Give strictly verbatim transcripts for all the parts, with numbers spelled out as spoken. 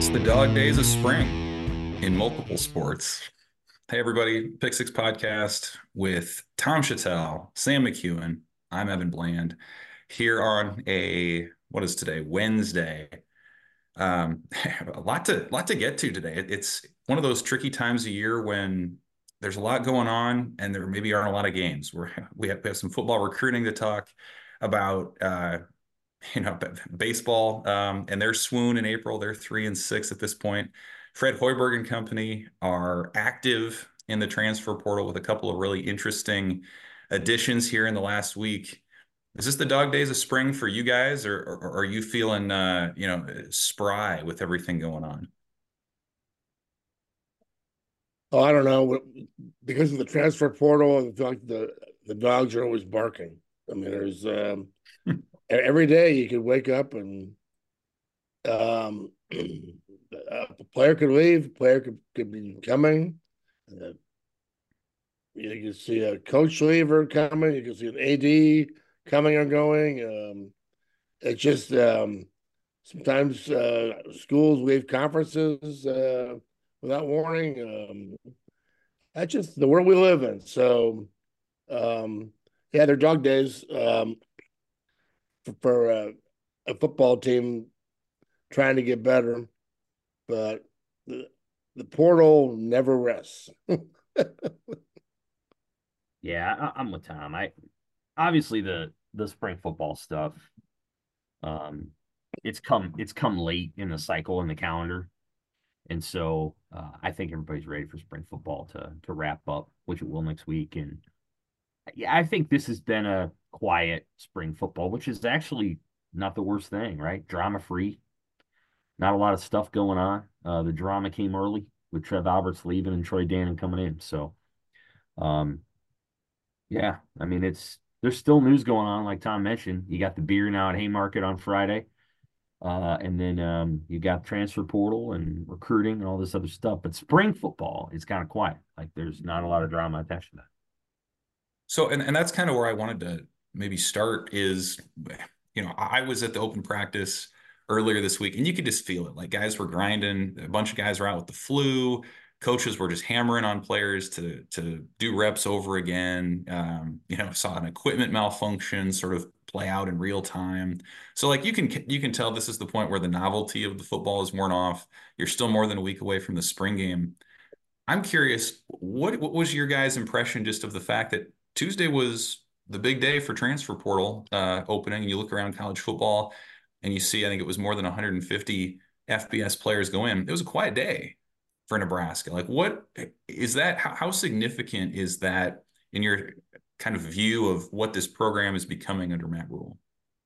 It's the dog days of spring in multiple sports. Hey, everybody, Pick Six Podcast with Tom Chattel, Sam McEwen. I'm Evan Bland here on a, what is today? Wednesday. Um, a lot to, lot to get to today. It- It's one of those tricky times of year when there's a lot going on and there maybe aren't a lot of games. We're, we have, we have some football recruiting to talk about. Uh, you know, baseball, um, and their swoon in April. They're three and six at this point. Fred Hoiberg and company are active in the transfer portal with a couple of really interesting additions here in the last week. Is this the dog days of spring for you guys, or, or, or are you feeling, uh, you know, spry with everything going on? Oh, I don't know. Because of the transfer portal, I feel like the the dogs are always barking. I mean, there's um, every day you could wake up and um, a player could leave, a player could, could be coming. Uh, you can see a coach leave or coming. You can see an A D coming or going. Um, it's just um, sometimes uh, schools leave conferences uh, without warning. Um, that's just the world we live in. So. Um, yeah, they're dog days um, for, for uh, a football team trying to get better, but the, the portal never rests. Yeah, I, I'm with Tom. I obviously the the spring football stuff. Um, it's come it's come late in the cycle in the calendar, and so uh, I think everybody's ready for spring football to to wrap up, which it will next week. And yeah, I think this has been a quiet spring football, which is actually not the worst thing, right? Drama free, not a lot of stuff going on. Uh, the drama came early with Trev Alberts leaving and Troy Dannon coming in, so. Um, Yeah, I mean it's there's still news going on, like Tom mentioned. You got the beer now at Haymarket on Friday, uh, and then um, you got transfer portal and recruiting and all this other stuff. But spring football is kind of quiet. Like there's not a lot of drama attached to that. So, and, and that's kind of where I wanted to maybe start is, you know, I was at the open practice earlier this week and you could just feel it. Like guys were grinding, a bunch of guys were out with the flu. Coaches were just hammering on players to to do reps over again. Um, you know, saw an equipment malfunction sort of play out in real time. So like you can you can tell this is the point where the novelty of the football is worn off. You're still more than a week away from the spring game. I'm curious, what what was your guys' impression just of the fact that Tuesday was the big day for transfer portal uh, opening, and you look around college football and you see, I think it was more than one hundred fifty F B S players go in. It was a quiet day for Nebraska. Like, what is that? How, how significant is that in your kind of view of what this program is becoming under Matt Rule?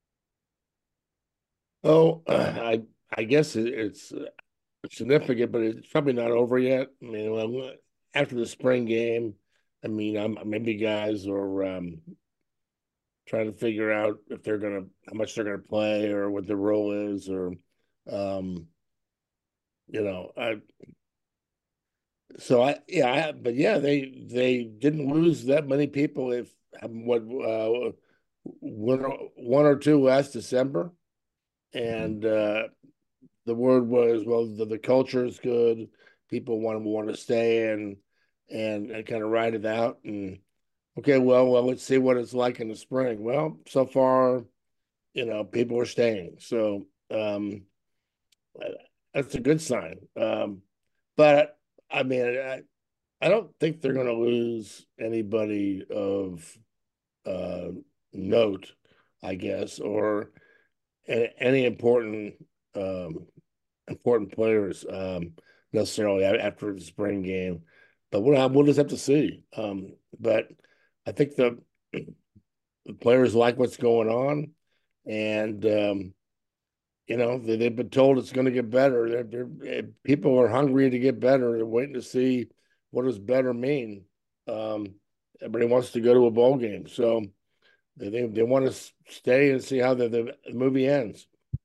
Oh, uh, I I guess it, it's uh, significant, but it's probably not over yet. I mean, well, after the spring game, I mean, I'm, maybe guys are um, trying to figure out if they're gonna how much they're gonna play or what their role is, or um, you know, I So I yeah, I, but yeah, they they didn't lose that many people. If um, what uh, one or, one or two last December, and uh, the word was well, the, the culture is good. People want to want to stay and and and kind of ride it out. And okay, well, well, let's see what it's like in the spring. Well, so far, you know, people are staying, so um, that's a good sign. Um, but I mean, I, I don't think they're going to lose anybody of uh, note, I guess, or a- any important um, important players um, necessarily after the spring game. But we'll have, we'll just have to see. Um, but I think the, the players like what's going on, and um, you know they, they've been told it's going to get better. They're, they're, eh, people are hungry to get better. They're waiting to see what does better mean. Um, Everybody wants to go to a bowl game, so they they, they want to stay and see how the, the movie ends.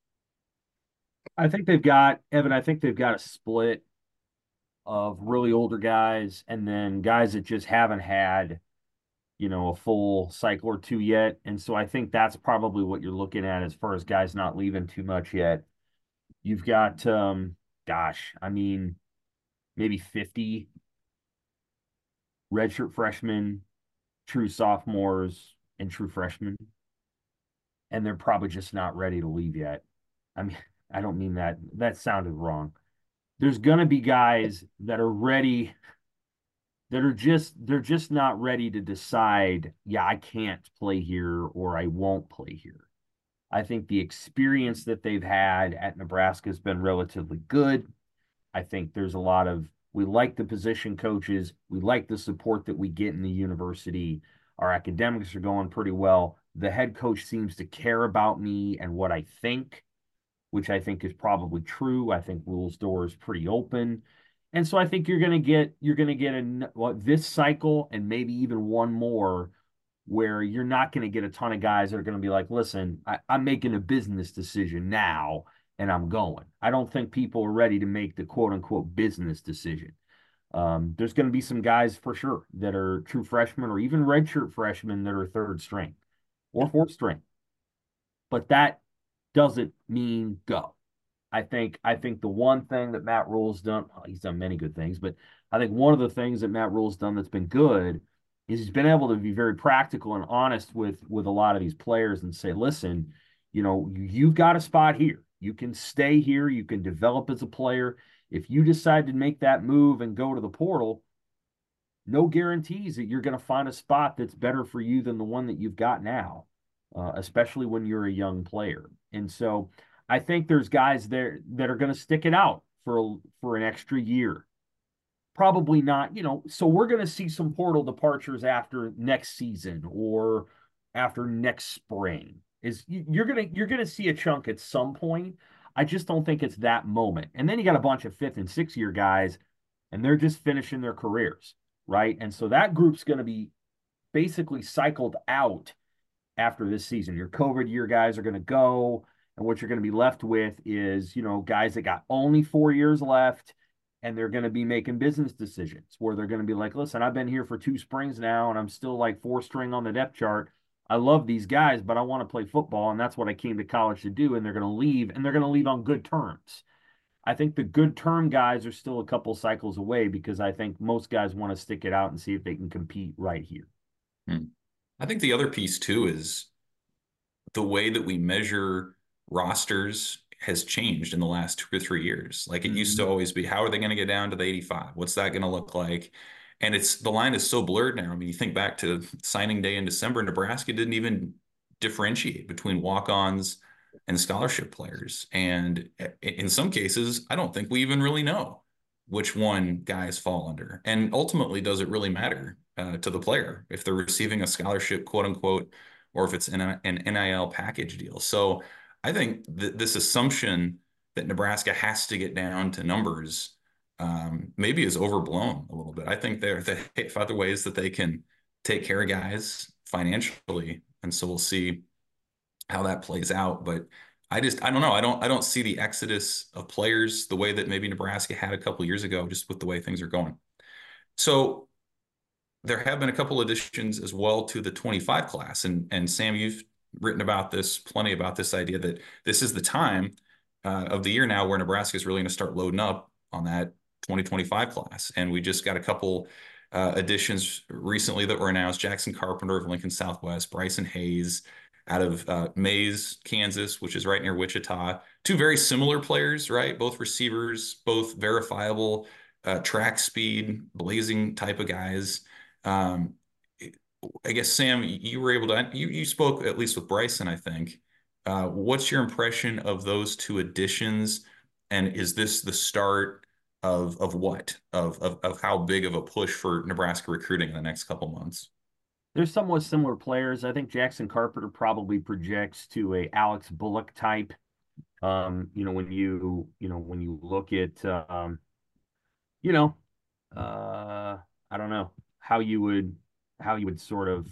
I think they've got Evan. I think they've got a split of really older guys and then guys that just haven't had you know, a full cycle or two yet. And so I think that's probably what you're looking at as far as guys not leaving too much yet. You've got um gosh, I mean, maybe fifty redshirt freshmen, true sophomores, and true freshmen. And they're probably just not ready to leave yet. I mean, I don't mean that. That sounded wrong. There's going to be guys that are ready, that are just, they're just not ready to decide, yeah, I can't play here or I won't play here. I think the experience that they've had at Nebraska has been relatively good. I think there's a lot of, we like the position coaches. We like the support that we get in the university. Our academics are going pretty well. The head coach seems to care about me and what I think, which I think is probably true. I think Rhule's door is pretty open. And so I think you're going to get, you're going to get a, well, this cycle and maybe even one more where you're not going to get a ton of guys that are going to be like, listen, I, I'm making a business decision now and I'm going. I don't think people are ready to make the quote unquote business decision. Um, there's going to be some guys for sure that are true freshmen or even redshirt freshmen that are third string or fourth string. But that doesn't mean go. I think I think the one thing that Matt Rhule's done, well, he's done many good things, but I think one of the things that Matt Rhule's done that's been good is he's been able to be very practical and honest with with a lot of these players and say, listen, you know, you've got a spot here. You can stay here. You can develop as a player. If you decide to make that move and go to the portal, no guarantees that you're going to find a spot that's better for you than the one that you've got now, uh, especially when you're a young player. And so I think there's guys there that are going to stick it out for for an extra year. Probably not, you know, so we're going to see some portal departures after next season or after next spring. Is you're going to you're going to see a chunk at some point. I just don't think it's that moment. And then you got a bunch of fifth and sixth year guys and they're just finishing their careers, right? And so that group's going to be basically cycled out after this season. Your COVID year guys are going to go, and what you're going to be left with is, you know, guys that got only four years left, and they're going to be making business decisions where they're going to be like, listen, I've been here for two springs now, and I'm still like four string on the depth chart. I love these guys, but I want to play football, and that's what I came to college to do, and they're going to leave, and they're going to leave on good terms. I think the good term guys are still a couple cycles away because I think most guys want to stick it out and see if they can compete right here. Hmm. I think the other piece too is the way that we measure rosters has changed in the last two or three years. Like it mm-hmm. used to always be, how are they going to get down to the eighty-five? What's that going to look like? And it's the line is so blurred now. I mean, you think back to signing day in December, Nebraska didn't even differentiate between walk-ons and scholarship players. And in some cases, I don't think we even really know which one guys fall under. And ultimately, does it really matter uh, to the player if they're receiving a scholarship, quote unquote, or if it's an, an N I L package deal? So I think that this assumption that Nebraska has to get down to numbers um, maybe is overblown a little bit. I think there they have other ways that they can take care of guys financially. And so we'll see how that plays out. But I just, I don't know. I don't, I don't see the exodus of players the way that maybe Nebraska had a couple of years ago, just with the way things are going. So there have been a couple additions as well to the twenty-five class. And, and Sam, you've written about this plenty about this idea that this is the time uh, of the year now where Nebraska is really going to start loading up on that twenty twenty-five class. And we just got a couple uh, additions recently that were announced. Jackson Carpenter of Lincoln Southwest, Bryson Hayes out of uh, Maize, Kansas, which is right near Wichita. Two very similar players, right? Both receivers, both verifiable uh, track speed, blazing type of guys. Um, I guess, Sam, you were able to, you, you spoke at least with Bryson, I think. Uh, what's your impression of those two additions? And is this the start of of what? Of, of, of how big of a push for Nebraska recruiting in the next couple months? They're somewhat similar players. I think Jackson Carpenter probably projects to a Alex Bullock type. Um, you know, when you, you know, when you look at, um, you know, uh, I don't know how you would, how you would sort of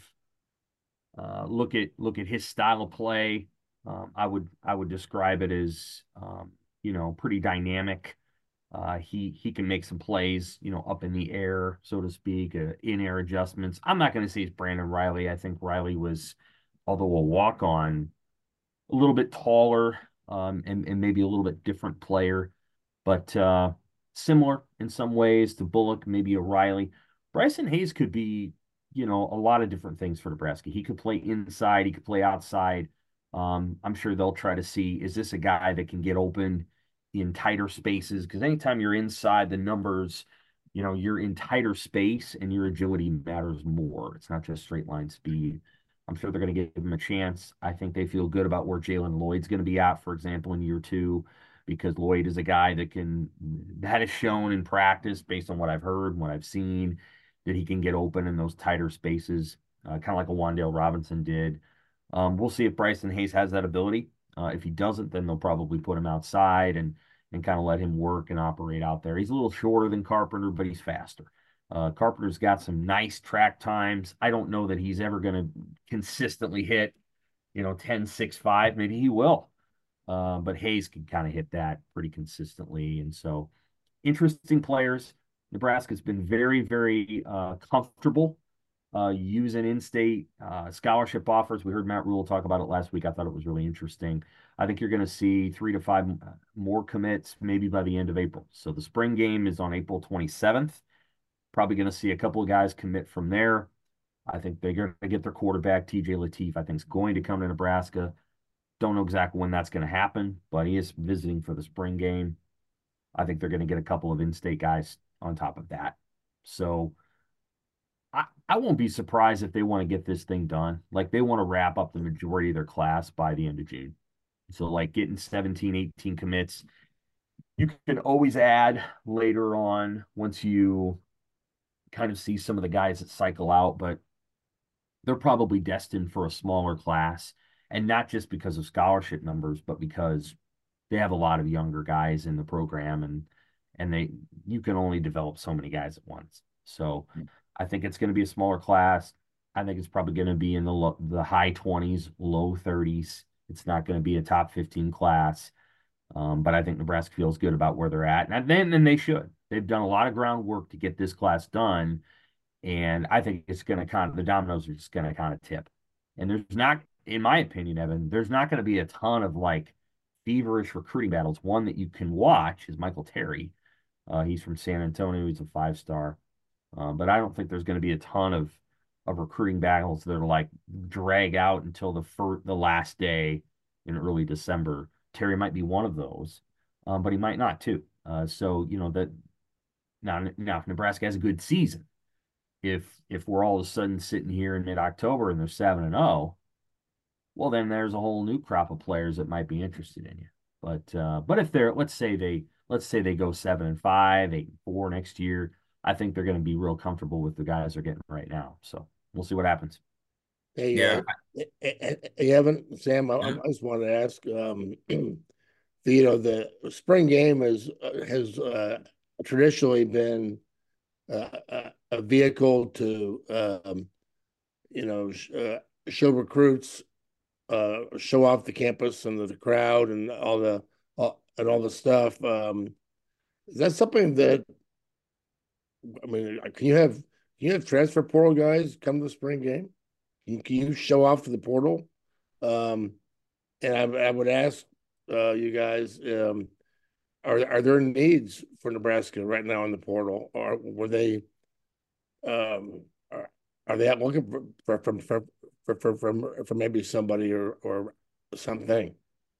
uh, look at, look at his style of play. Um, I would, I would describe it as, um, you know, pretty dynamic. Uh, he he can make some plays, you know, up in the air, so to speak, uh, in-air adjustments. I'm not going to say it's Brandon Riley. I think Riley was, although a walk-on, a little bit taller um, and, and maybe a little bit different player. but uh, similar in some ways to Bullock, maybe O'Reilly. Bryson Hayes could be, you know, a lot of different things for Nebraska. He could play inside, he could play outside. Um, I'm sure they'll try to see, is this a guy that can get open in tighter spaces? Because anytime you're inside the numbers, you know, you're in tighter space and your agility matters more. It's not just straight line speed. I'm sure they're going to give him a chance. I think they feel good about where Jalen Lloyd's going to be at, for example, in year two, because Lloyd is a guy that can, that is shown in practice based on what I've heard and what I've seen, that he can get open in those tighter spaces, uh, kind of like a Wan'Dale Robinson did. Um, we'll see if Bryson Hayes has that ability. Uh, if he doesn't, then they'll probably put him outside and and kind of let him work and operate out there. He's a little shorter than Carpenter, but he's faster. Uh, Carpenter's got some nice track times. I don't know that he's ever going to consistently hit, you know, ten six five. Maybe he will. Uh, but Hayes can kind of hit that pretty consistently. And so, interesting players. Nebraska's been very, very uh, comfortable uh, using in-state uh, scholarship offers. We heard Matt Rhule talk about it last week. I thought it was really interesting. I think you're going to see three to five more commits maybe by the end of April. So the spring game is on April twenty-seventh. Probably going to see a couple of guys commit from there. I think they're going to get their quarterback, T J Lateef. I think is going to come to Nebraska. Don't know exactly when that's going to happen, but he is visiting for the spring game. I think they're going to get a couple of in-state guys on top of that. So I, I won't be surprised if they want to get this thing done. Like they want to wrap up the majority of their class by the end of June. So like getting seventeen, eighteen commits, you can always add later on once you kind of see some of the guys that cycle out, but they're probably destined for a smaller class. And not just because of scholarship numbers, but because they have a lot of younger guys in the program and and they you can only develop so many guys at once. So I think it's going to be a smaller class. I think it's probably going to be in the low, the high twenties, low thirties. It's not going to be a top fifteen class. Um, but I think Nebraska feels good about where they're at. And then, then they should. They've done a lot of groundwork to get this class done. And I think it's going to kind of, the dominoes are just going to kind of tip. And there's not, in my opinion, Evan, there's not going to be a ton of like feverish recruiting battles. One that you can watch is Michael Terry. Uh, he's from San Antonio. He's a five star. Uh, but I don't think there's going to be a ton of of recruiting battles that are like drag out until the fir- the last day in early December. Terry might be one of those, um, but he might not too. Uh, so you know that now now if Nebraska has a good season, if if we're all of a sudden sitting here in mid October and they're seven and zero, well then there's a whole new crop of players that might be interested in you. But uh, but if they're let's say they let's say they go seven and five, eight and four next year, I think they're going to be real comfortable with the guys they're getting right now. So we'll see what happens. Hey, Yeah. uh, hey, Evan, Sam, I, Yeah. I just wanted to ask, um, the, you know, the spring game is uh, has uh, traditionally been uh, a, a vehicle to, um, you know, sh uh, show recruits, uh, show off the campus and the, the crowd and all the all, and all the stuff. Um, is that something that I mean? Can you have can you have transfer portal guys come to the spring game? Can, can you show off to the portal? Um, and I, I would ask uh, you guys, um, are are there needs for Nebraska right now in the portal, or were they um, are, are they out looking for for from for for for, for, for maybe somebody or or something?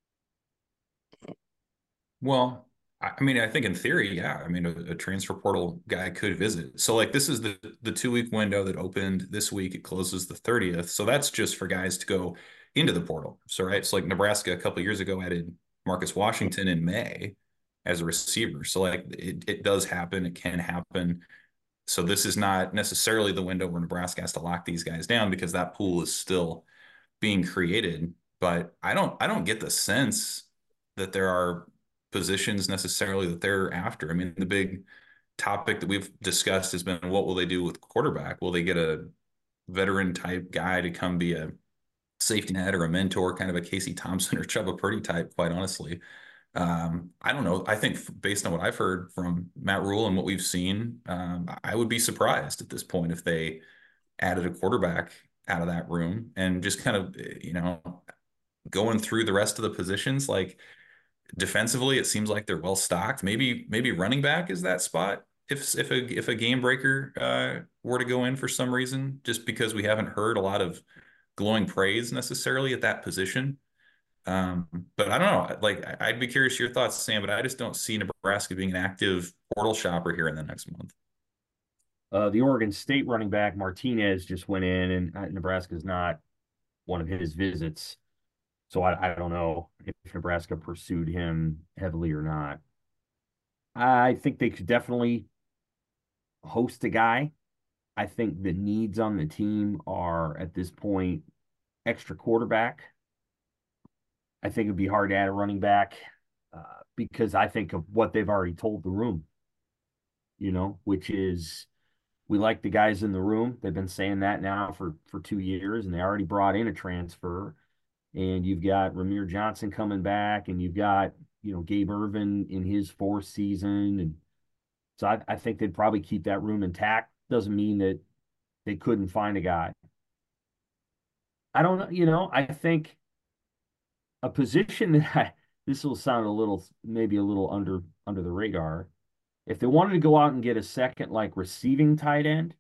Well, I I mean, I think in theory, yeah. I mean, a, a transfer portal guy could visit. So like this is the the two week window that opened this week. It closes the thirtieth. So that's just for guys to go into the portal. So right. So like Nebraska a couple of years ago added Marcus Washington in May as a receiver. So like it, it does happen. It can happen. So this is not necessarily the window where Nebraska has to lock these guys down because that pool is still being created. But I don't I don't get the sense that there are positions necessarily that they're after. I mean, the big topic that we've discussed has been what will they do with quarterback? Will they get a veteran type guy to come be a safety net or a mentor, kind of a Casey Thompson or Chuba Purdy type, quite honestly? Um, I don't know. I think based on what I've heard from Matt Rhule and what we've seen, um, I would be surprised at this point if they added a quarterback out of that room and just kind of, you know, going through the rest of the positions. Like defensively, it seems like they're well stocked. Maybe maybe running back is that spot if if a if a game breaker uh, were to go in for some reason, just because we haven't heard a lot of glowing praise necessarily at that position. Um, but I don't know. Like I'd be curious your thoughts, Sam. But I just don't see Nebraska being an active portal shopper here in the next month. Uh, the Oregon State running back Martinez just went in, and uh, Nebraska's not one of his visits. So I, I don't know if Nebraska pursued him heavily or not. I think they could definitely host a guy. I think the needs on the team are at this point extra quarterback. I think it'd be hard to add a running back uh, because I think of what they've already told the room, you know, which is we like the guys in the room. They've been saying that now for for two years, and they already brought in a transfer. And you've got Ramir Johnson coming back, and you've got, you know, Gabe Ervin in his fourth season. And so I, I think they'd probably keep that room intact. Doesn't mean that they couldn't find a guy. I don't know, you know, I think a position that I, this will sound a little, maybe a little under under the radar. If they wanted to go out and get a second, like receiving tight end,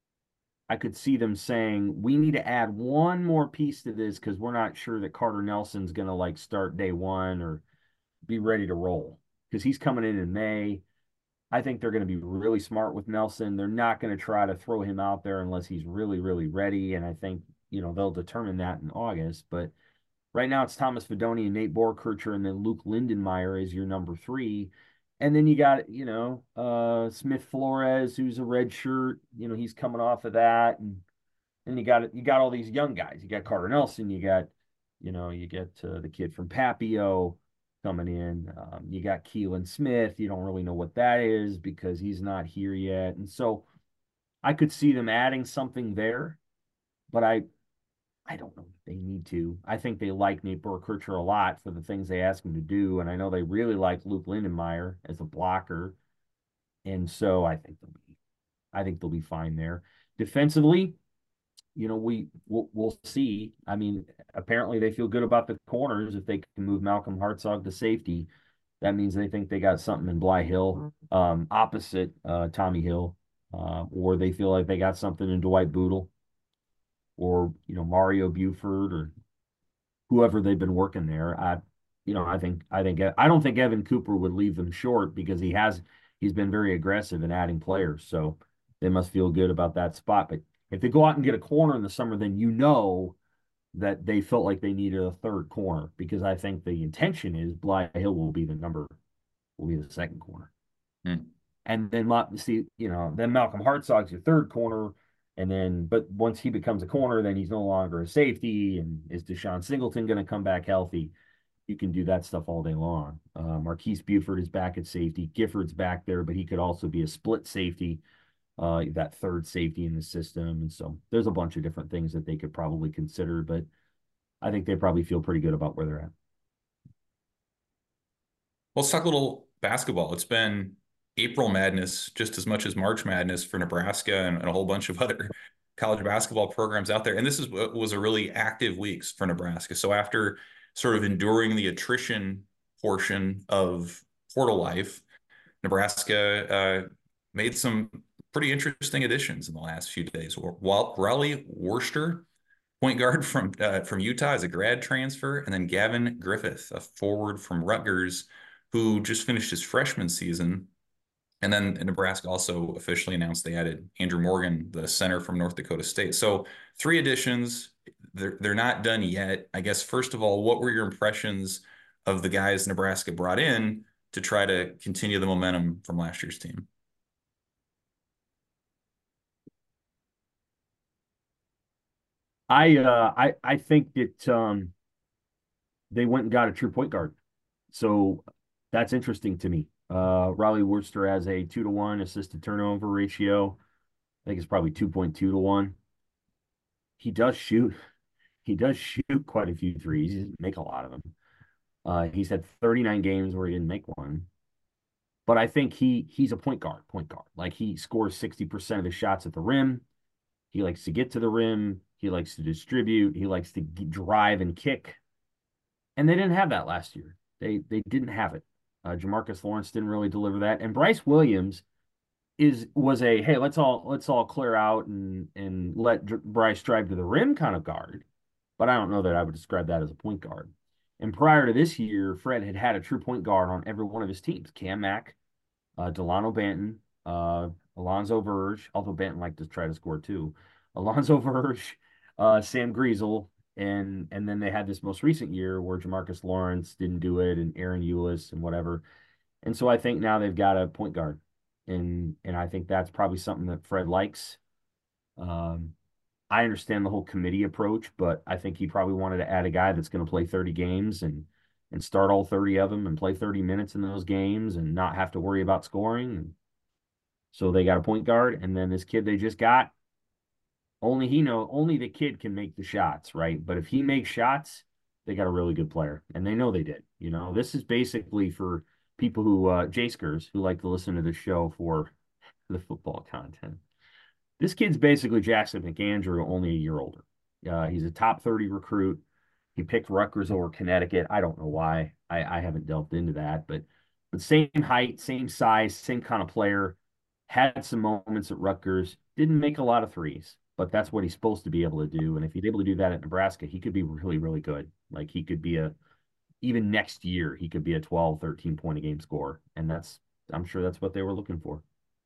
I could see them saying, we need to add one more piece to this because we're not sure that Carter Nelson's going to like start day one or be ready to roll because he's coming in in May. I think they're going to be really smart with Nelson. They're not going to try to throw him out there unless he's really, really ready. And I think, you know, they'll determine that in August. But right now it's Thomas Fidone and Nate Borkircher, and then Luke Lindenmeyer is your number three. And then you got, you know, uh, Smith Flores, who's a red shirt. You know, he's coming off of that. And then you got you got all these young guys. You got Carter Nelson. You got, you know, you get uh, the kid from Papio coming in. Um, you got Keelan Smith. You don't really know what that is because he's not here yet. And so I could see them adding something there, but I I don't know if they need to. I think they like Nate Burkircher a lot for the things they ask him to do. And I know they really like Luke Lindenmeyer as a blocker. And so I think they'll be I think they'll be fine there. Defensively, you know, we we'll, we'll see. I mean, apparently they feel good about the corners. If they can move Malcolm Hartzog to safety, that means they think they got something in Bly Hill, um, opposite uh, Tommy Hill, uh, or they feel like they got something in Dwight Boodle, or you know Mario Buford, or whoever they've been working there. I, you know, I think I think I don't think Evan Cooper would leave them short because he has he's been very aggressive in adding players. So they must feel good about that spot. But if they go out and get a corner in the summer, then you know that they felt like they needed a third corner because I think the intention is Bly Hill will be the number, will be the second corner. Hmm. And then see, you know, then Malcolm Hartzog's your third corner. And then, but once he becomes a corner, then he's no longer a safety. And is Deshaun Singleton going to come back healthy? You can do that stuff all day long. Uh, Marquise Buford is back at safety. Gifford's back there, but he could also be a split safety, uh, that third safety in the system. And so there's a bunch of different things that they could probably consider, but I think they probably feel pretty good about where they're at. Well, let's talk a little basketball. It's been April Madness just as much as March Madness for Nebraska and, and a whole bunch of other college basketball programs out there. And this is was a really active weeks for Nebraska. So after sort of enduring the attrition portion of portal life, Nebraska uh, made some pretty interesting additions in the last few days. While Raleigh Worcester, point guard from uh, from Utah, is a grad transfer, and then Gavin Griffith, a forward from Rutgers, who just finished his freshman season. And then Nebraska also officially announced they added Andrew Morgan, the center from North Dakota State. So three additions. They're, they're not done yet. I guess, first of all, what were your impressions of the guys Nebraska brought in to try to continue the momentum from last year's team? I uh I I think that um they went and got a true point guard. So that's interesting to me. Uh, Raleigh Worcester has a two to one assist to turnover ratio. I think it's probably two point two to one. He does shoot. He does shoot quite a few threes. He doesn't make a lot of them. Uh, he's had thirty-nine games where he didn't make one. But I think he he's a point guard, point guard. Like he scores sixty percent of his shots at the rim. He likes to get to the rim. He likes to distribute. He likes to drive and kick. And they didn't have that last year. They they didn't have it. Uh, Jamarcus Lawrence didn't really deliver that, and Bryce Williams is was a hey, let's all let's all clear out and and let Bryce drive to the rim kind of guard, but I don't know that I would describe that as a point guard. And prior to this year, Fred had had a true point guard on every one of his teams: Cam Mack, uh, Delano Banton, uh, Alonzo Verge, although Banton liked to try to score too. Alonzo Verge, uh, Sam Griesel, and and then they had this most recent year where Jamarcus Lawrence didn't do it, and Aaron Eulis and whatever. And so I think now they've got a point guard, and and I think that's probably something that Fred likes. Um, I understand the whole committee approach, but I think he probably wanted to add a guy that's going to play thirty games and and start all thirty of them and play thirty minutes in those games and not have to worry about scoring. And so they got a point guard, and then this kid they just got, only he know only the kid can make the shots, right? But if he makes shots, they got a really good player, and they know they did. You know, this is basically for people who uh Jaskers who like to listen to the show for the football content. This kid's basically Jackson McAndrew, only a year older. Uh, he's a top thirty recruit. He picked Rutgers over Connecticut. I don't know why. I, I haven't delved into that, but but same height, same size, same kind of player. Had some moments at Rutgers. Didn't make a lot of threes, but that's what he's supposed to be able to do. And if he's able to do that at Nebraska, he could be really, really good. Like he could be a, even next year, he could be a twelve, thirteen point a game scorer. And that's, I'm sure that's what they were looking for.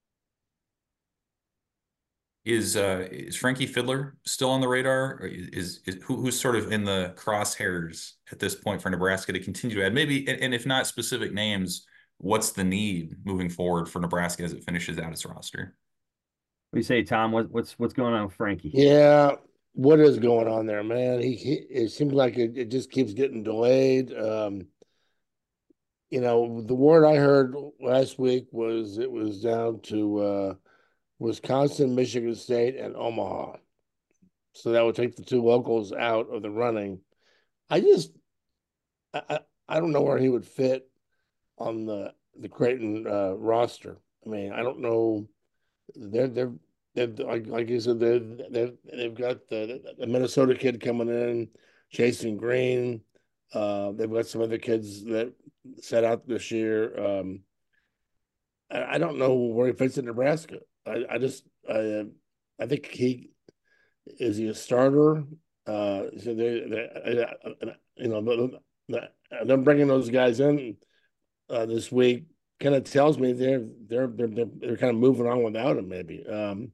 Is uh is Frankie Fiddler still on the radar? Or is is who, who's sort of in the crosshairs at this point for Nebraska to continue to add? Maybe, and, and if not specific names, what's the need moving forward for Nebraska as it finishes out its roster? What do you say, Tom? What, what's what's going on with Frankie? Yeah, what is going on there, man? He, he it seems like it, it just keeps getting delayed. Um, you know, the word I heard last week was it was down to uh, Wisconsin, Michigan State, and Omaha. So that would take the two locals out of the running. I just I, I don't know where he would fit on the the Creighton uh, roster. I mean, I don't know. They're they're, they're like like you said they they they've got the, the Minnesota kid coming in, Jason Green. Uh, they've got some other kids that set out this year. Um, I, I don't know where he fits in Nebraska. I, I just I I think he is he a starter. Uh, so they, they you know them bringing those guys in uh, this week kind of tells me they're they're they're they're, they're kind of moving on without him. Maybe um,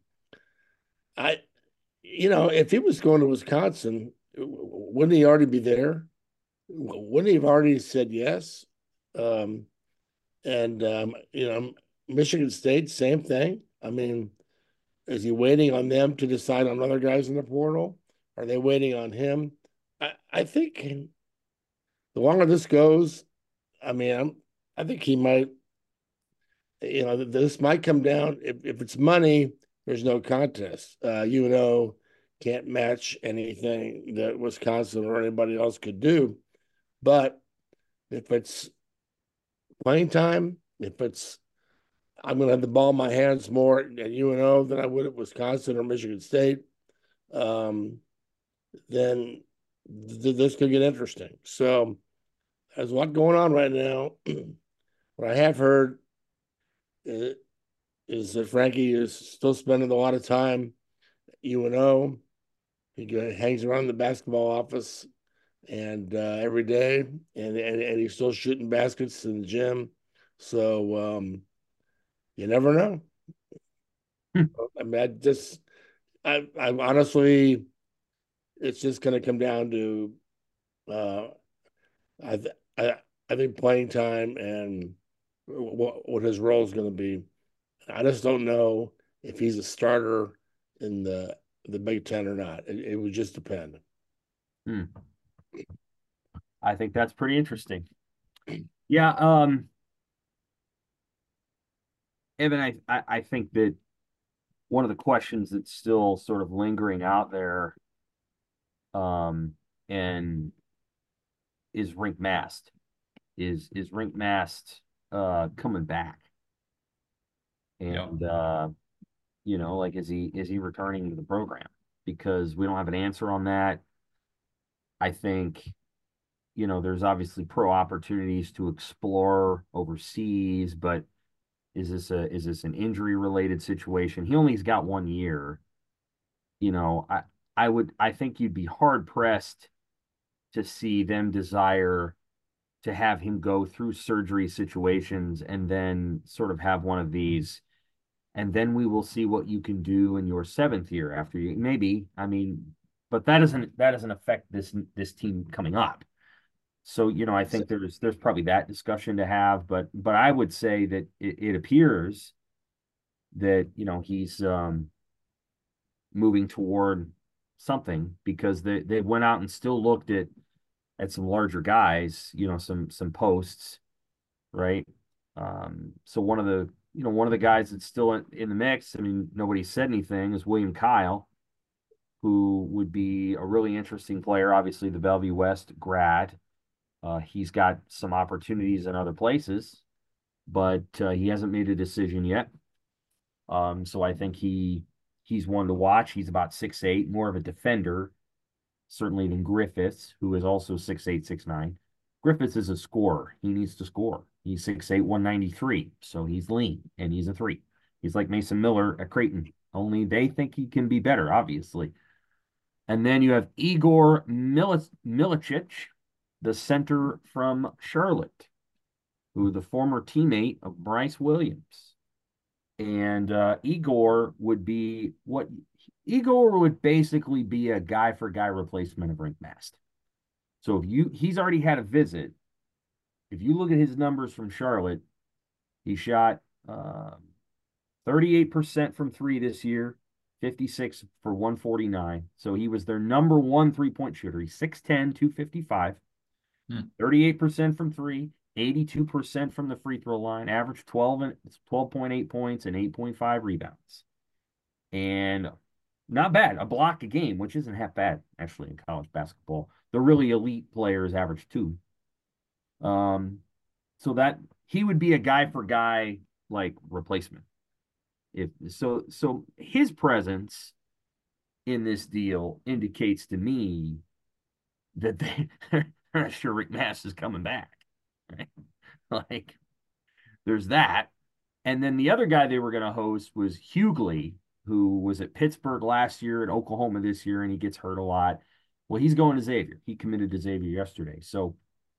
I, you know, if he was going to Wisconsin, wouldn't he already be there? Wouldn't he have already said yes? Um, and um, you know, Michigan State, same thing. I mean, is he waiting on them to decide on other guys in the portal? Are they waiting on him? I, I think the longer this goes, I mean, I'm, I think he might, you know, this might come down. If, if it's money, there's no contest. Uh, U N O can't match anything that Wisconsin or anybody else could do. But if it's playing time, if it's I'm going to have the ball in my hands more at U N O than I would at Wisconsin or Michigan State, um, then th- this could get interesting. So there's a lot going on right now. What I have heard is, is that Frankie is still spending a lot of time at U N O. He hangs around the basketball office and uh, every day, and, and and he's still shooting baskets in the gym. So um, you never know. I mean, I just, I, I honestly, it's just going to come down to, uh, I, I, I think playing time and what what his role is going to be. I just don't know if he's a starter in the the Big Ten or not. It, it would just depend. Hmm. I think that's pretty interesting. Yeah, um, Evan, I, I, I think that one of the questions that's still sort of lingering out there, um, and is Rienk Mast. Is is Rienk Mast uh coming back? And Yeah. uh, you know, like is he is he returning to the program? Because we don't have an answer on that. I think you know, there's obviously pro opportunities to explore overseas, but is this a is this an injury related situation? He only's got one year. You know, I I would I think you'd be hard pressed to see them desire to have him go through surgery situations and then sort of have one of these, and then we will see what you can do in your seventh year after you. Maybe, I mean, but that doesn't that doesn't affect this this team coming up. So, you know, I think there's there's probably that discussion to have, but but I would say that it, it appears that, you know, he's um moving toward something, because they they went out and still looked at at some larger guys, you know, some some posts, right? Um, so one of the you know one of the guys that's still in, in the mix, I mean, nobody said anything, is William Kyle, who would be a really interesting player. Obviously, the Bellevue West grad. Uh, he's got some opportunities in other places, but uh, he hasn't made a decision yet. Um, so I think he he's one to watch. He's about six eight, more of a defender, certainly, than Griffiths, who is also six eight, six nine. Griffiths is a scorer. He needs to score. He's six eight, one ninety-three, so he's lean, and he's a three. He's like Mason Miller at Creighton, only they think he can be better, obviously. And then you have Igor Milic Milicic, the center from Charlotte, who the former teammate of Bryce Williams. And uh, Igor would be what Igor would basically be a guy for guy replacement of Rick Mast. So if you he's already had a visit. If you look at his numbers from Charlotte, he shot uh, thirty-eight percent from three this year, fifty-six for one forty-nine. So he was their number one three-point shooter. He's six ten, two fifty-five, hmm. thirty-eight percent from three, eighty-two percent from the free throw line, average twelve and twelve point eight points and eight point five rebounds. And not bad, a block a game, which isn't half bad, actually, in college basketball. The really elite players average two. Um, so that he would be a guy for guy like replacement. If so, so his presence in this deal indicates to me that they, they're not sure Rick Mast is coming back. Right? Like, there's that. And then the other guy they were going to host was Hughley, who was at Pittsburgh last year, at Oklahoma this year, and he gets hurt a lot. Well, he's going to Xavier. He committed to Xavier yesterday. So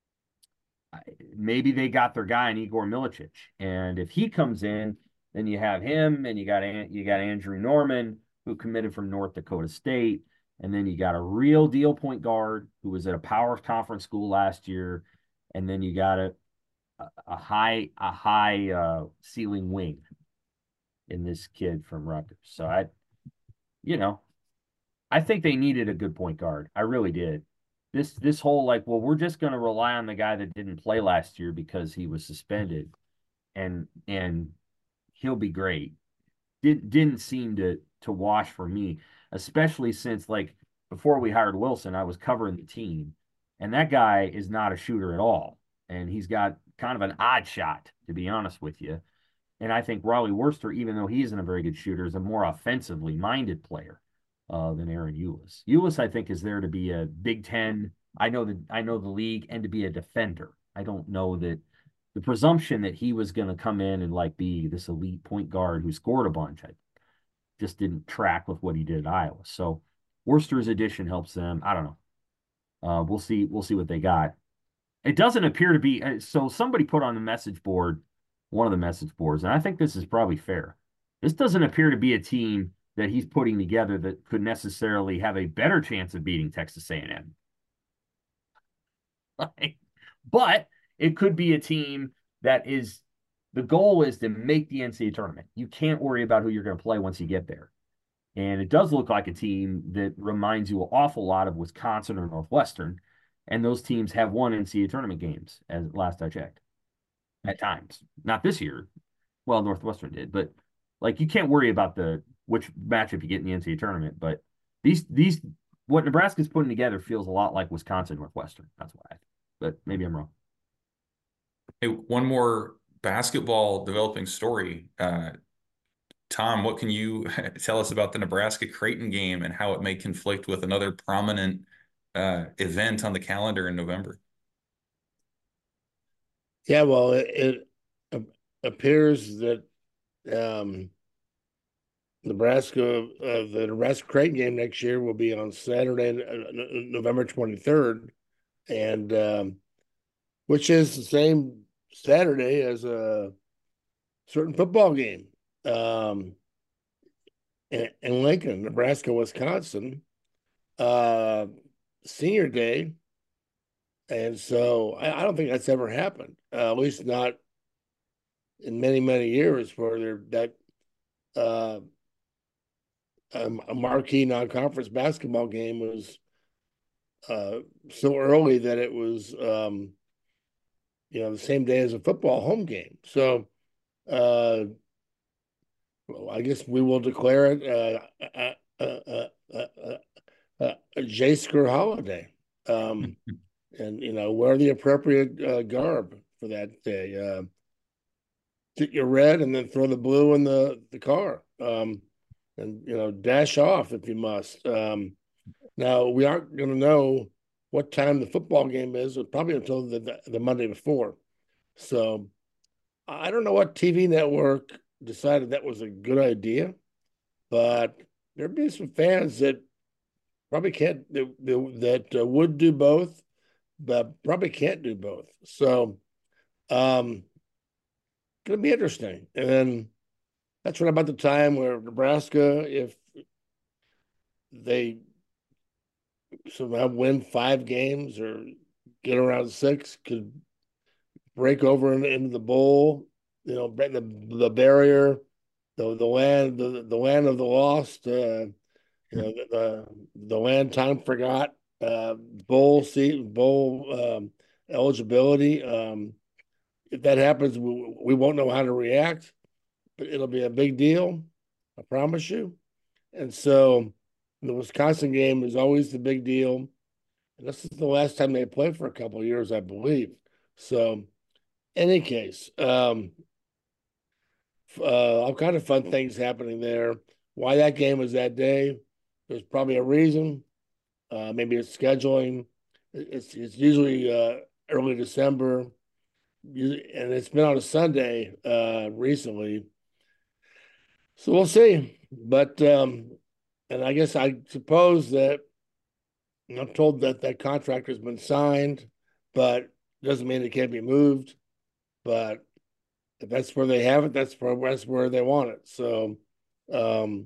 maybe they got their guy in Igor Milicic. And if he comes in, then you have him, and you got you got Andrew Norman, who committed from North Dakota State. And then you got a real deal point guard who was at a power conference school last year. And then you got a, a high, a high uh, ceiling wing in this kid from Rutgers. So I, you know, I think they needed a good point guard. I really did. This this whole like, well, we're just going to rely on the guy that didn't play last year because he was suspended, and and he'll be great. Didn't didn't seem to to wash for me, especially since, like, before we hired Wilson, I was covering the team, and that guy is not a shooter at all, and he's got kind of an odd shot, to be honest with you. And I think Raleigh Worcester, even though he isn't a very good shooter, is a more offensively minded player uh, than Aaron Eulis. Eulis, I think, is there to be a Big Ten. I know the I know the league, and to be a defender. I don't know that the presumption that he was going to come in and like be this elite point guard who scored a bunch, I just didn't track with what he did at Iowa. So Worcester's addition helps them. I don't know. Uh, we'll see. We'll see what they got. It doesn't appear to be. So somebody put on the message board, one of the message boards, and I think this is probably fair. This doesn't appear to be a team that he's putting together that could necessarily have a better chance of beating Texas A and M. Like, but it could be a team that is, the goal is to make the N C double A tournament. You can't worry about who you're going to play once you get there. And it does look like a team that reminds you an awful lot of Wisconsin or Northwestern. And those teams have won N C double A tournament games, as last I checked, at times. Not this year. Well, Northwestern did, but like, you can't worry about the which matchup you get in the N C double A tournament. But these these what Nebraska's putting together feels a lot like Wisconsin Northwestern. That's why I think. But maybe I'm wrong. Hey, one more basketball developing story. Uh, Tom, what can you tell us about the Nebraska Creighton game and how it may conflict with another prominent uh, event on the calendar in November? Yeah, well, it, it appears that um, Nebraska, uh, the Nebraska Creighton game next year will be on Saturday, uh, November twenty-third, and um, which is the same Saturday as a certain football game um, in, in Lincoln, Nebraska, Wisconsin, uh, senior day. And so I, I don't think that's ever happened, uh, at least not in many, many years where there that uh, um, a marquee non-conference basketball game was uh, so early that it was, um, you know, the same day as a football home game. So uh, well, I guess we will declare it uh, uh, uh, uh, uh, uh, a J. Screw holiday, um, and you know, wear the appropriate uh, garb for that day. Uh, get your red, and then throw the blue in the the car, um, and you know, dash off if you must. Um, now we aren't going to know what time the football game is, probably until the, the the Monday before. So I don't know what T V network decided that was a good idea, but there'd be some fans that probably can't that, that uh, would do both, but probably can't do both. So, um, going to be interesting. And then that's right about the time where Nebraska, if they somehow win five games or get around six, could break over in, into the bowl. You know, break the the barrier, the the land, the the land of the lost. Uh, you know, the the, the land time forgot. Uh, bowl seat, bowl um, eligibility. Um, if that happens, we, we won't know how to react, but it'll be a big deal. I promise you. And so the Wisconsin game is always the big deal. And this is the last time they play for a couple of years, I believe. So, any case, um, uh, all kind of fun things happening there. Why that game was that day? There's probably a reason. Uh, maybe it's scheduling. It's it's usually uh, early December, and it's been on a Sunday uh, recently. So we'll see. But um, and I guess I suppose that I'm told that that contract has been signed, but doesn't mean it can't be moved. But if that's where they have it, that's where that's where they want it. So um,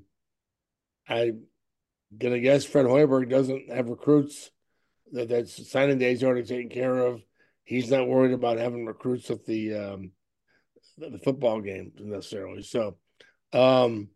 I gonna guess Fred Hoiberg doesn't have recruits that that's signing day is already taken care of. He's not worried about having recruits at the um, the football game necessarily. So um,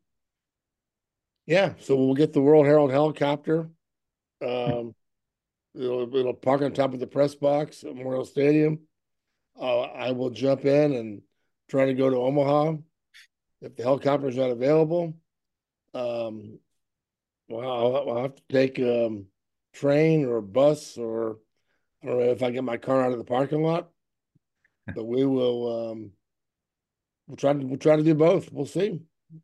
yeah, so we'll get the World Herald helicopter. Um, it'll, it'll park on top of the press box at Memorial Stadium. Uh, I will jump in and try to go to Omaha if the helicopter is not available. Um, well, I'll, I'll have to take a um, train or a bus, or I don't know if I get my car out of the parking lot. But we will um, we'll try to we'll try to do both. We'll see.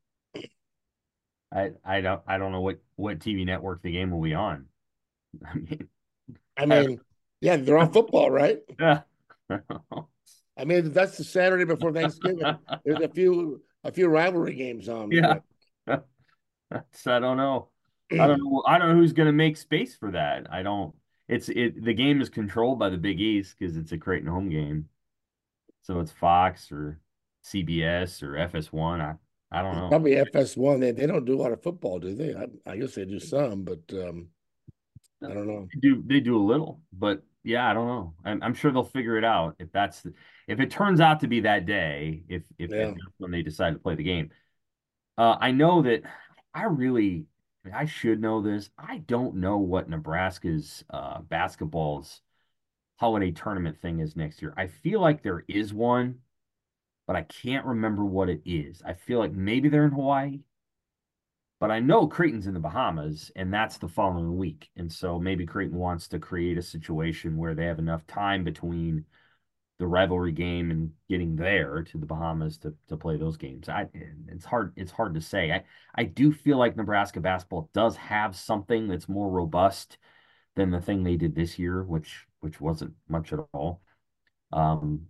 I I don't I don't know what what T V network the game will be on. I mean, I I mean, yeah, they're on football, right? yeah. I mean, that's the Saturday before Thanksgiving. There's a few a few rivalry games on, Yeah. but So I don't know. I don't know. I don't know who's going to make space for that. I don't. It's it. The game is controlled by the Big East because it's a Creighton home game. So it's Fox or C B S or F S one. I I don't know. probably F S one. They they don't do a lot of football, do they? I, I guess they do some, but um, I don't know. They do they do a little, but yeah, I don't know. I'm, I'm sure they'll figure it out if that's the, if it turns out to be that day, if if, if Yeah, that's when they decide to play the game. Uh, I know that I really I mean, I should know this. I don't know what Nebraska's uh, basketball's holiday tournament thing is next year. I feel like there is one, but I can't remember what it is. I feel like maybe they're in Hawaii, but I know Creighton's in the Bahamas, and that's the following week. And so maybe Creighton wants to create a situation where they have enough time between the rivalry game and getting there to the Bahamas to to play those games. I it's hard it's hard to say. I I do feel like Nebraska basketball does have something that's more robust than the thing they did this year, which which wasn't much at all. Um,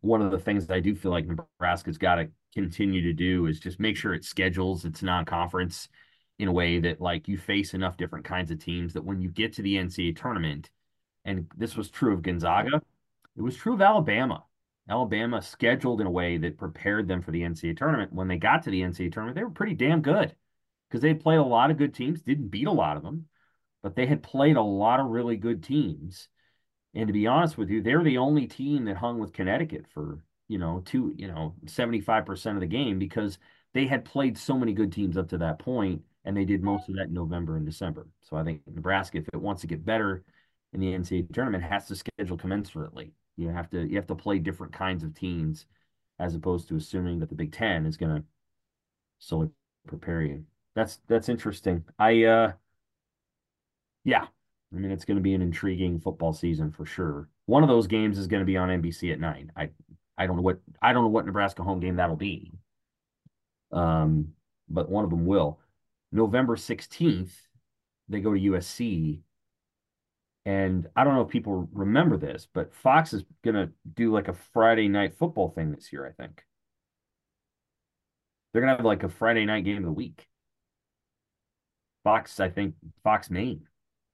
one of the things that I do feel like Nebraska's got to continue to do is just make sure it schedules its non-conference in a way that like you face enough different kinds of teams that when you get to the N C double A tournament, and this was true of Gonzaga, it was true of Alabama. Alabama scheduled in a way that prepared them for the N C double A tournament. When they got to the N C double A tournament, they were pretty damn good because they played a lot of good teams, didn't beat a lot of them, but they had played a lot of really good teams. And to be honest with you, they're the only team that hung with Connecticut for, you know, two, you know, seventy-five percent of the game because they had played so many good teams up to that point, and they did most of that in November and December. So I think Nebraska, if it wants to get better in the N C double A tournament, has to schedule commensurately. You have to you have to play different kinds of teams as opposed to assuming that the Big Ten is going to solely prepare you. That's that's interesting. I uh yeah, I mean, it's going to be an intriguing football season for sure. One of those games is going to be on N B C at nine. I I don't know what I don't know what Nebraska home game that'll be. Um, but one of them will. November sixteenth, they go to U S C. And I don't know if people remember this, but Fox is going to do like a Friday night football thing this year, I think. They're going to have like a Friday night game of the week. Fox, I think, Fox Maine.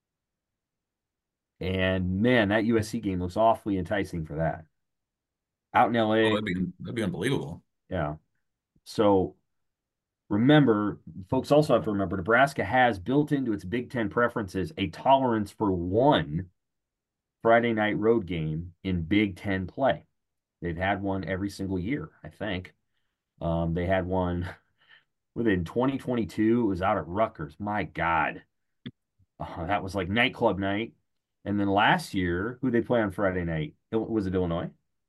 And man, that U S C game looks awfully enticing for that. Out in L A. Oh, that'd be that'd be unbelievable. Yeah. So remember, folks also have to remember Nebraska has built into its Big Ten preferences a tolerance for one Friday night road game in Big Ten play. They've had one every single year, I think. Um, they had one within twenty twenty-two. It was out at Rutgers. My God. Uh, that was like nightclub night. And then last year, who they play on Friday night? Was it Illinois?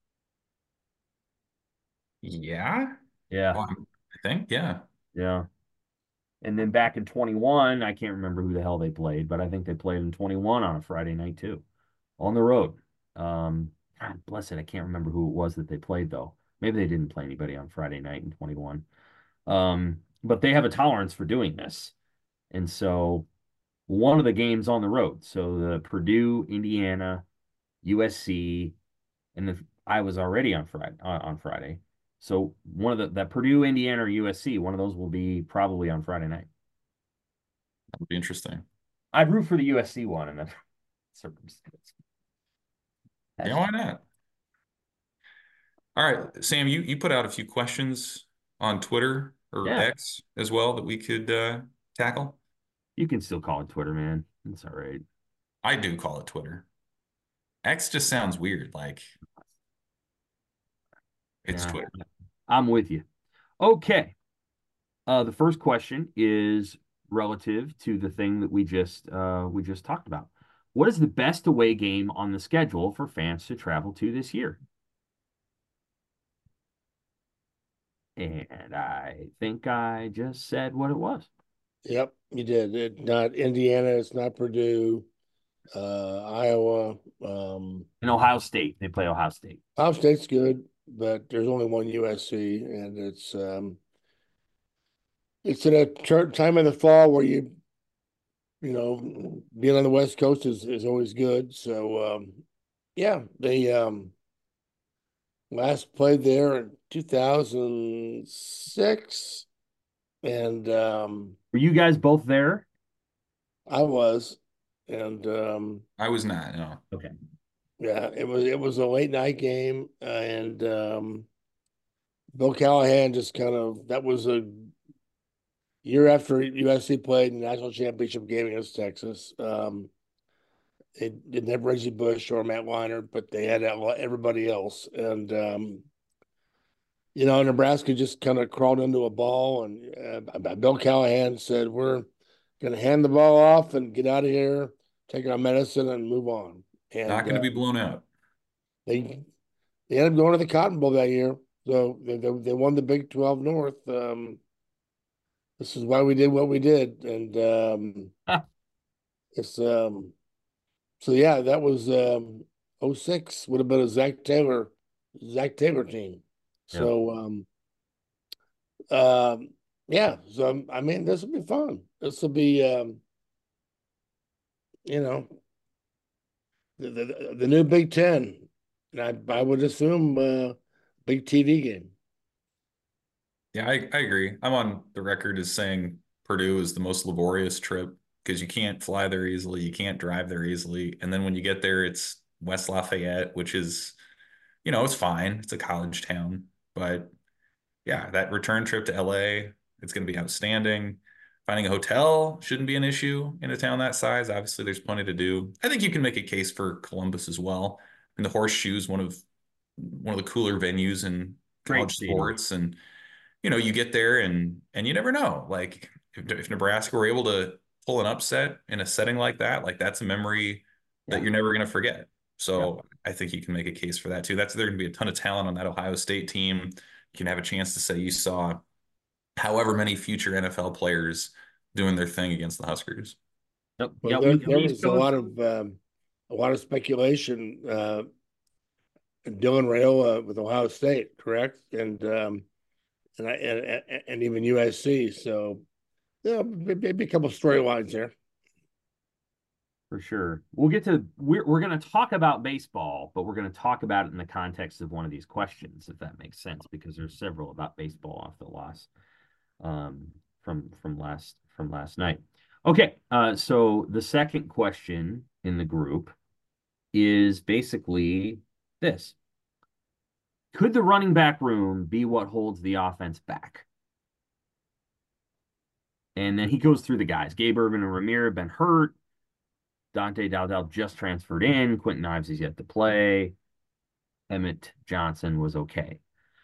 Yeah. Yeah. Well, I think, yeah. Yeah. And then back in twenty-one, I can't remember who the hell they played, but I think they played in twenty-one on a Friday night too, on the road. Um, God bless it, I can't remember who it was that they played though. Maybe they didn't play anybody on Friday night in twenty-one. Um, but they have a tolerance for doing this. And so one of the games on the road, so the Purdue, Indiana, U S C, and the I was already on Friday on Friday. So one of the that Purdue, Indiana, or U S C, one of those will be probably on Friday night. That would be interesting. I'd root for the U S C one in that circumstance. Yeah, why not? All right, Sam, you you put out a few questions on Twitter or Yeah, X as well that we could uh, tackle. you can still call it Twitter, man. It's all right. I do call it Twitter. X just sounds weird, like it's Yeah, Twitter. I'm with you. Okay. Uh, the first question is relative to the thing that we just uh, we just talked about. What is the best away game on the schedule for fans to travel to this year? And I think I just said what it was. Yep, you did. It not Indiana, it's not Purdue, uh, Iowa. Um, In Ohio State, they play Ohio State. Ohio State's good, but there's only one U S C, and it's um, it's at a time in the fall where you you know being on the West Coast is is always good. So um, yeah, they um, last played there in two thousand six, and um, Were you guys both there? I was, and um, I was not, no. Okay. yeah, it was it was a late night game, and um, Bill Callahan just kind of that was a year after U S C played in the national championship game against Texas. Um, it didn't have Reggie Bush or Matt Weiner, but they had everybody else, and um, you know, Nebraska just kind of crawled into a ball, and uh, Bill Callahan said, "We're going to hand the ball off and get out of here, take our medicine, and move on." Not And going to uh, be blown out. they they ended up going to the Cotton Bowl that year, so they they, they won the Big twelve North. Um, this is why we did what we did, and um, it's um, so yeah, that was um, oh six would have been a Zach Taylor Zach Taylor team. Yeah. So um, um, yeah, so I mean, this will be fun. This will be um, you know, the, the the new Big Ten, and I I would assume uh, big T V game. Yeah, I, I agree. I'm on the record as saying Purdue is the most laborious trip because you can't fly there easily, you can't drive there easily, and then when you get there, it's West Lafayette, which is, you know, it's fine. It's a college town, but yeah, that return trip to L A, it's going to be outstanding. Finding a hotel shouldn't be an issue in a town that size. Obviously, there's plenty to do. I think you can make a case for Columbus as well. And the Horseshoe is one of one of the cooler venues in Great college stadium. sports, and you know, you get there and and you never know. Like if, if Nebraska were able to pull an upset in a setting like that, like that's a memory that Yeah. you're never going to forget. Yeah. So I think you can make a case for that too. That's There going to be a ton of talent on that Ohio State team. You can have a chance to say you saw however many future N F L players doing their thing against the Huskers. Yep. Well, Yeah. there We, the there East was a Coast. lot of um, a lot of speculation. Uh, Dylan Raiola with Ohio State, correct? And um, and I and, and even U S C. So yeah, maybe a couple storylines here. For sure. We'll get to we're we're going to talk about baseball, but we're going to talk about it in the context of one of these questions, if that makes sense, because there's several about baseball off the loss um, from from last from last night. Okay, uh, so the second question in the group is basically this: could the running back room be what holds the offense back? And then he goes through the guys. Gabe Ervin and Ramir have been hurt. Dante Dowdell just transferred in. Quentin Ives is yet to play. Emmett Johnson was okay.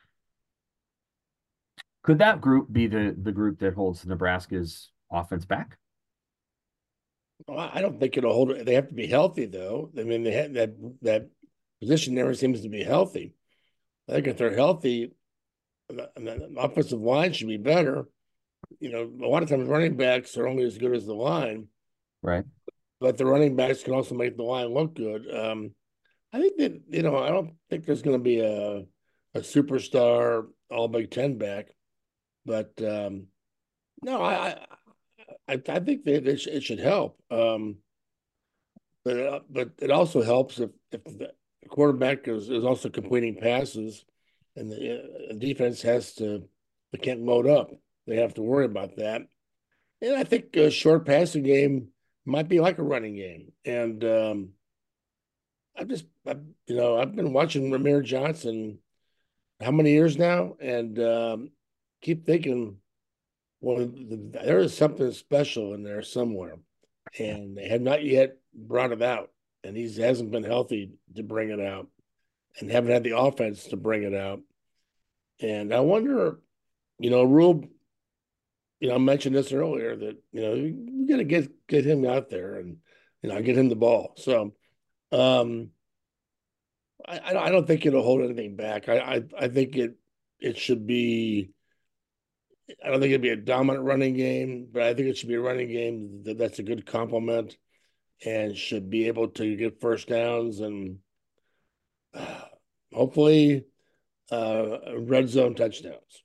Could that group be the the group that holds Nebraska's offense back? Well, I don't think it'll hold. They have to be healthy, though. I mean, they had that that position never seems to be healthy. I think if they're healthy, the, the offensive line should be better. You know, a lot of times running backs are only as good as the line, Right. but the running backs can also make the line look good. Um, I think that you know, I don't think there's going to be a a superstar All Big Ten back, but um, no, I I I think that it, sh- it should help. Um, but uh, but it also helps if if the quarterback is, is also completing passes, and the uh, defense has to they can't load up. They have to worry about that. And I think a short passing game might be like a running game. And um, I've just, I, you know, I've been watching Ramir Johnson how many years now, and um, keep thinking, well, the, there is something special in there somewhere, and they have not yet brought it out, and he hasn't been healthy to bring it out, and haven't had the offense to bring it out. And I wonder, you know, Rule, you know, I mentioned this earlier that you know we got to get get him out there and you know get him the ball. So um, I I don't think it'll hold anything back. I I, I think it it should be. I don't think it'd be a dominant running game, but I think it should be a running game that, that's a good complement and should be able to get first downs and uh, hopefully uh, red zone touchdowns.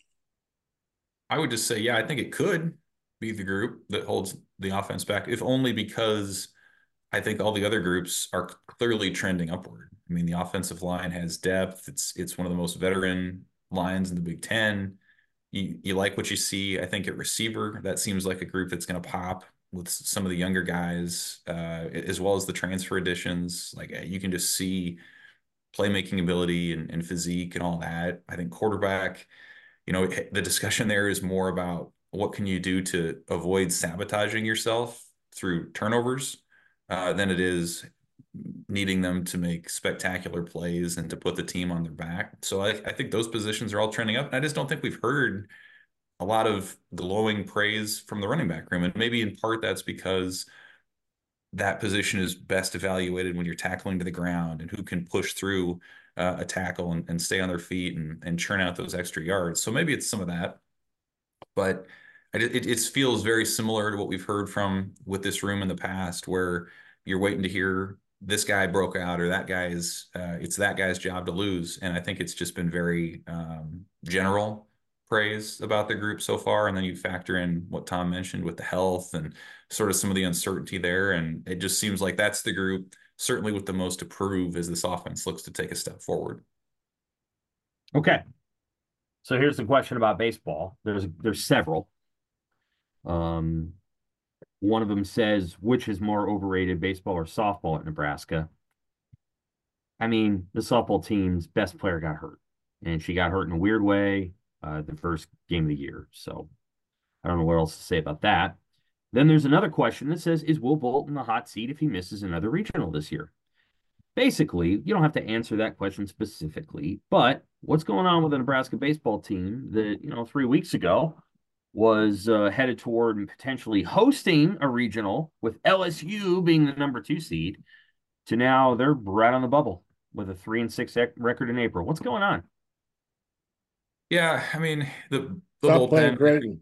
I would just say, yeah, I think it could be the group that holds the offense back, if only because I think all the other groups are clearly trending upward. I mean, the offensive line has depth. It's it's one of the most veteran lines in the Big Ten. You you like what you see. I think at receiver, that seems like a group that's going to pop with some of the younger guys, uh, as well as the transfer additions. Like uh, you can just see playmaking ability and, and physique and all that. I think quarterback, you know, the discussion there is more about what can you do to avoid sabotaging yourself through turnovers, uh, than it is needing them to make spectacular plays and to put the team on their back. So I, I think those positions are all trending up. And I just don't think we've heard a lot of glowing praise from the running back room. And maybe in part that's because that position is best evaluated when you're tackling to the ground and who can push through uh, a tackle and, and stay on their feet and, and churn out those extra yards. So maybe it's some of that, but it, it feels very similar to what we've heard from with this room in the past, where you're waiting to hear this guy broke out or that guy's uh, it's that guy's job to lose. And I think it's just been very um, general praise about the group so far. And then you factor in what Tom mentioned with the health and sort of some of the uncertainty there. And it just seems like that's the group, certainly with the most to prove as this offense looks to take a step forward. Okay. So here's the question about baseball. There's there's several. Um, one of them says, which is more overrated, baseball or softball at Nebraska? I mean, the softball team's best player got hurt, and she got hurt in a weird way uh, the first game of the year. So I don't know what else to say about that. Then there's another question that says, is Will Bolton the hot seat if he misses another regional this year? Basically, you don't have to answer that question specifically, but what's going on with the Nebraska baseball team that, you know, three weeks ago was uh, headed toward potentially hosting a regional with L S U being the number two seed to now they're right on the bubble with a three and six record in April. What's going on? Yeah, I mean the the Stop playing bullpen. Creighton.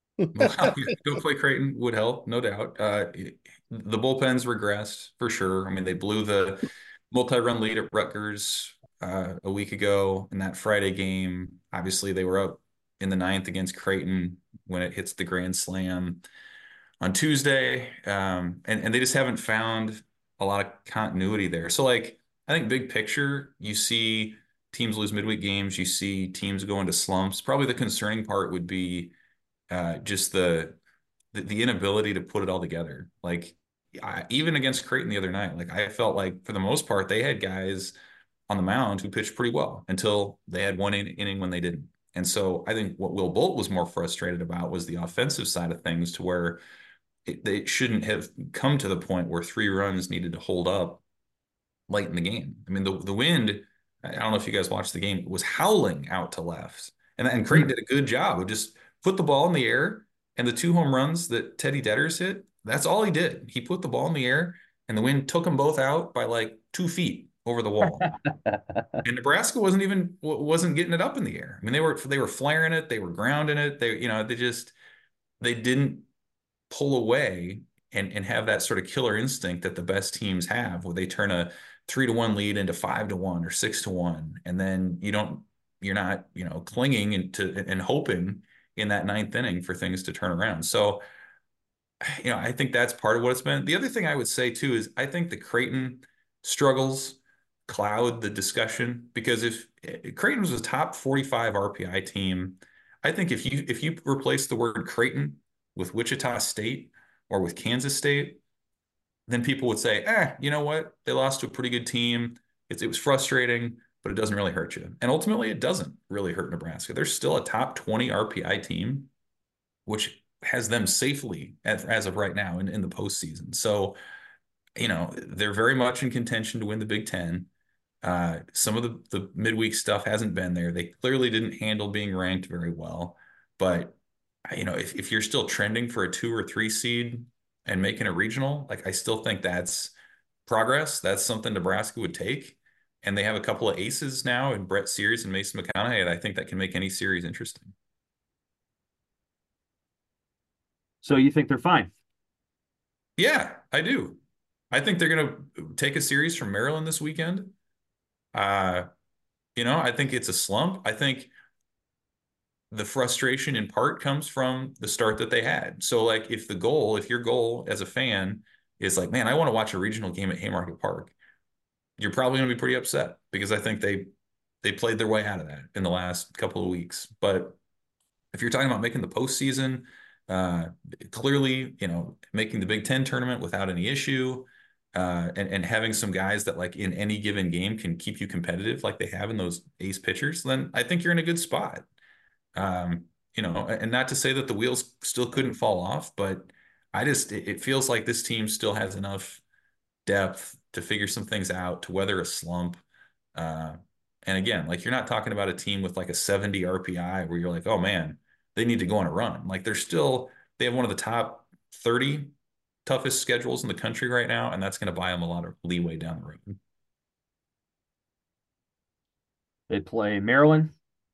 Go play Creighton would help, no doubt. Uh, the bullpen's regressed for sure. I mean, they blew the multi-run lead at Rutgers uh, a week ago in that Friday game. Obviously, they were up in the ninth against Creighton when it hits the grand slam on Tuesday, um, and and they just haven't found a lot of continuity there. So, like, I think big picture, you see teams lose midweek games, you see teams go into slumps. Probably the concerning part would be uh, just the, the the inability to put it all together. Like I, even against Creighton the other night, like I felt like for the most part they had guys on the mound who pitched pretty well until they had one in, inning when they didn't. And so I think what Will Bolt was more frustrated about was the offensive side of things, to where it, they shouldn't have come to the point where three runs needed to hold up late in the game. I mean, the the wind. I don't know if you guys watched the game. It was howling out to left, and and Creighton did a good job of just put the ball in the air. And the two home runs that Teddy Detters hit, that's all he did. He put the ball in the air, and the wind took them both out by like two feet over the wall. And Nebraska wasn't even wasn't getting it up in the air. I mean, they were they were flaring it, they were grounding it. They you know they just they didn't pull away and and have that sort of killer instinct that the best teams have, where they turn a three to one lead into five to one or six to one, and then you don't you're not you know clinging and to and hoping in that ninth inning for things to turn around. So you know I think that's part of what it's been. The other thing I would say too is I think the Creighton struggles cloud the discussion, because if Creighton was a top forty-five R P I team, I think if you if you replace the word Creighton with Wichita State or with Kansas State, then people would say, eh, you know what? They lost to a pretty good team. It's, it was frustrating, but it doesn't really hurt you. And ultimately, it doesn't really hurt Nebraska. They're still a top twenty R P I team, which has them safely as, as of right now in, in the postseason. So, you know, they're very much in contention to win the Big Ten. Uh, some of the, the midweek stuff hasn't been there. They clearly didn't handle being ranked very well. But, you know, if, if you're still trending for a two or three seed and making a regional, like I still think that's progress. That's something Nebraska would take. And they have a couple of aces now in Brett Sears and Mason McConaughey, and I think that can make any series interesting. So you think they're fine? Yeah, I do. I think they're going to take a series from Maryland this weekend. Uh, you know, I think it's a slump. I think the frustration in part comes from the start that they had. So, like, if the goal, if your goal as a fan is like, man, I want to watch a regional game at Haymarket Park, you're probably going to be pretty upset, because I think they they played their way out of that in the last couple of weeks. But if you're talking about making the postseason, uh, clearly, you know, making the Big Ten tournament without any issue, uh, and and having some guys that like in any given game can keep you competitive, like they have in those ace pitchers, then I think you're in a good spot. Um, you know, and not to say that the wheels still couldn't fall off, but I just it, it feels like this team still has enough depth to figure some things out, to weather a slump. Uh, and again, like you're not talking about a team with like a seventy R P I where you're like, oh man, they need to go on a run. Like they're still, they have one of the top thirty toughest schedules in the country right now, and that's going to buy them a lot of leeway down the road. They play Maryland,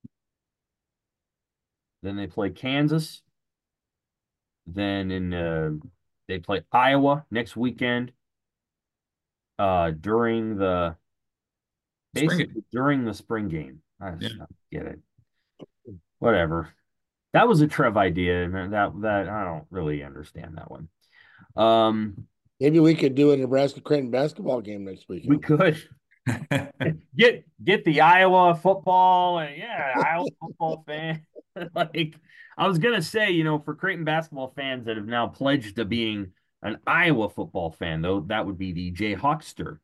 then they play Kansas, then in uh, they play Iowa next weekend. Uh, during the Spring basically game. during the spring game. I just Yeah. don't get it. Whatever. That was a Trev idea, and that that I don't really understand that one. Um, Maybe we could do a Nebraska Creighton basketball game next we weekend. could. get get the Iowa football, and yeah, Iowa football fan. Like I was gonna say, you know, for Creighton basketball fans that have now pledged to being an Iowa football fan, though, that would be the Jayhawkster.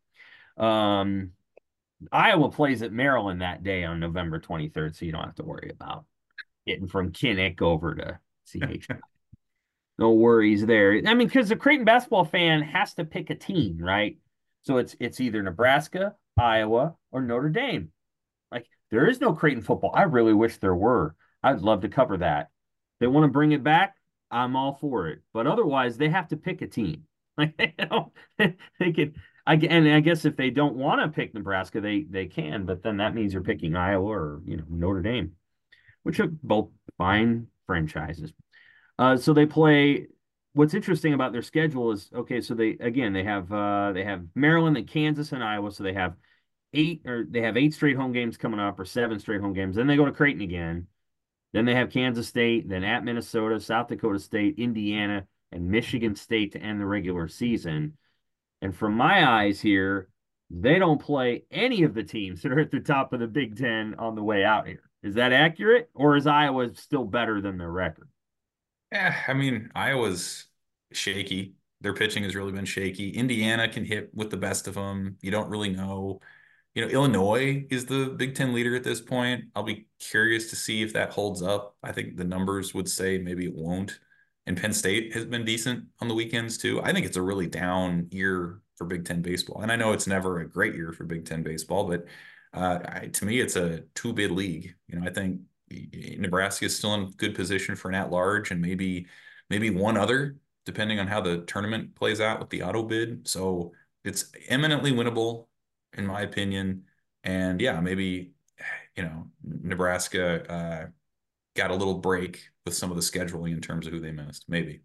Um, Iowa plays at Maryland that day on November twenty-third, so you don't have to worry about getting from Kinnick over to C H. No worries there. I mean, because the Creighton basketball fan has to pick a team, right? So it's it's either Nebraska, Iowa, or Notre Dame. Like there is no Creighton football. I really wish there were. I'd love to cover that. They want to bring it back. I'm all for it. But otherwise, they have to pick a team. Like you know, they could. I and I guess if they don't want to pick Nebraska, they they can. But then that means you're picking Iowa or you know Notre Dame, which are both fine franchises. Uh, so they play. What's interesting about their schedule is okay. So they again they have uh, they have Maryland and Kansas and Iowa. So they have eight or they have eight straight home games coming up or seven straight home games. Then they go to Creighton again. Then they have Kansas State, then at Minnesota, South Dakota State, Indiana, and Michigan State to end the regular season. And from my eyes here, they don't play any of the teams that are at the top of the Big Ten on the way out here. Is that accurate? Or is Iowa still better than their record? Yeah, I mean, Iowa's shaky. Their pitching has really been shaky. Indiana can hit with the best of them. You don't really know. You know, Illinois is the Big Ten leader at this point. I'll be curious to see if that holds up. I think the numbers would say maybe it won't. And Penn State has been decent on the weekends too. I think it's a really down year for Big Ten baseball. And I know it's never a great year for Big Ten baseball, but uh, I, to me, it's a two-bid league. You know, I think Nebraska is still in good position for an at-large and maybe maybe one other, depending on how the tournament plays out with the auto bid. So it's eminently winnable, in my opinion. And yeah, maybe you know Nebraska uh, got a little break with some of the scheduling in terms of who they missed. Maybe.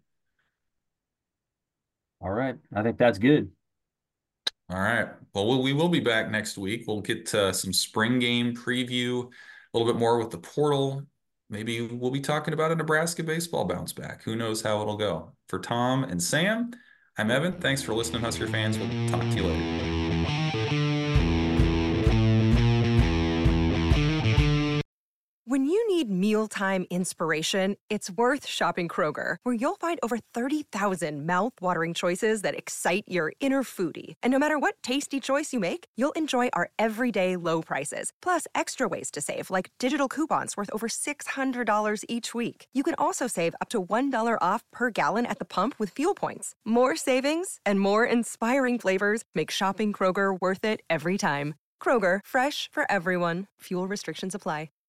All right. I think that's good. All right. Well, we will be back next week. We'll get uh, some spring game preview, a little bit more with the portal. Maybe we'll be talking about a Nebraska baseball bounce back. Who knows how it'll go. For Tom and Sam, I'm Evan. Thanks for listening, Husker fans. We'll talk to you later. When you need mealtime inspiration, it's worth shopping Kroger, where you'll find over thirty thousand mouth-watering choices that excite your inner foodie. And no matter what tasty choice you make, you'll enjoy our everyday low prices, plus extra ways to save, like digital coupons worth over six hundred dollars each week. You can also save up to one dollar off per gallon at the pump with fuel points. More savings and more inspiring flavors make shopping Kroger worth it every time. Kroger, fresh for everyone. Fuel restrictions apply.